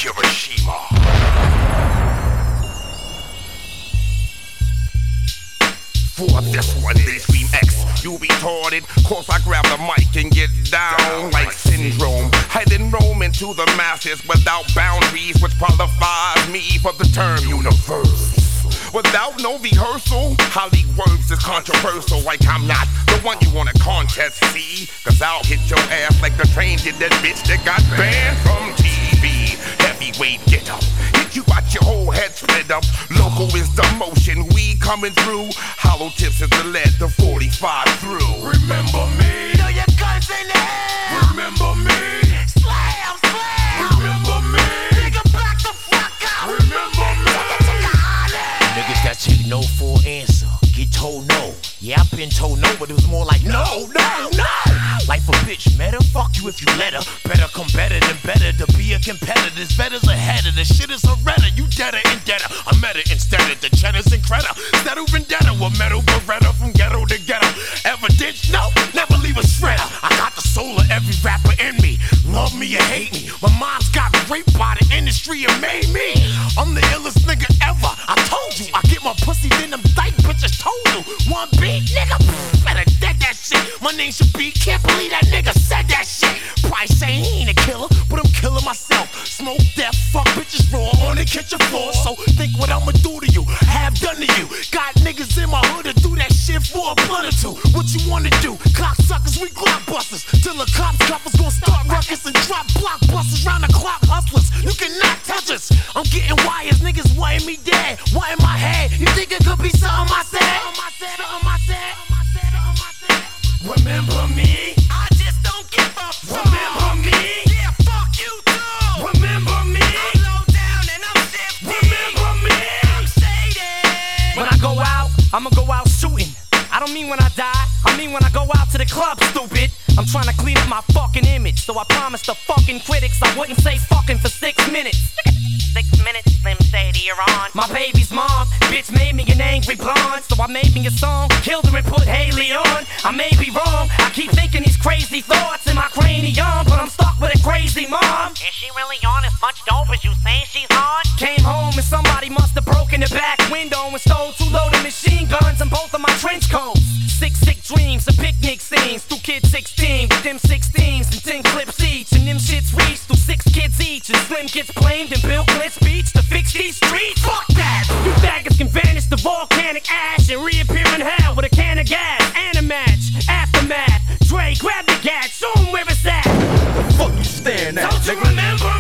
Hiroshima. For this one, they scream X, you retarded. Course I grab the mic and get down like Syndrome. Heading Rome into the masses without boundaries, which qualifies me for the term universe. Without no rehearsal, Holly words is controversial. Like I'm not the one you wanna contest, see? Cause I'll hit your ass like the train did that bitch that got banned from TV. Heavyweight get up, hit you got your whole head split up. Local is the motion, we coming through. Hollow tips is the lead, the 45 through. Remember me? Throw your guns in the air. Remember me? Slam, slam. Remember me? Nigga, back the fuck up. Remember me? Niggas that take no for an answer, get told no. Yeah, I've been told no, but it was more like no. Life a bitch, meta, fuck you if you let her. Better come better than better to be a competitor. This better's ahead of the shit is a redder. You deader and deader. I'm meta instead of the cheddars and credit. Settle vendetta with metal beretta from ghetto to ghetto. Evidence, no, never leave a shredder. I got the soul of every rapper in me. Love me or hate me. My mom's got raped by the industry and made me. I'm the illest nigga ever. I told you, I get my pussy, then them dyke bitches told you. One beat, nigga, better dead that shit. My name should be, can't believe that nigga said that shit. Probably say he ain't a killer, but I'm killing myself. Smoke death, fuck bitches raw on the kitchen floor. So think what I'ma do to you, have done to you. Got niggas in my hood to do that shit for a blunt or two. What you wanna do? Cocksuckers, we blockbusters. Till the cops coppers gon' start ruckus and drop blockbusters round the clock hustlers. You cannot touch us. I'm getting wires, niggas wanting me dead. Wanting my head. You think it could be something I said? Remember me? I just don't give a fuck. Remember me? Yeah, fuck you too. Remember me? I'm low down and I'm shifty. Remember me? I'm shaded. When I go out, I'ma go out shooting. I don't mean when I die, I mean when I go out to the club, stupid. I'm trying to clean up my fucking image, so I promised the fucking critics I wouldn't say fucking for 6 minutes. 6 minutes, Slim Shady, you're on. My baby's mom, bitch made me an angry blonde, so I made me a song, killed her and put Haley on. I may be wrong, I keep thinking these crazy thoughts in my cranium, but I'm stuck with a crazy mom. Is she really on as much dope as you say she's on? Came home and somebody must have broken the back window and stole 2 loaded machine guns and both of my trench coats. 6 sick dreams and picnic scenes, 2 kids 16 with them 16s and 10 clips each, and them shits reach through 6 kids each, and Slim gets blamed and Bill Clinton speech to fix these streets. Fuck that! You faggots can vanish to volcanic ash and reappear in hell with a can of gas and a match. Aftermath, Dre, grab the gat, show 'em where it's at. Fuck you staring at? Don't you remember?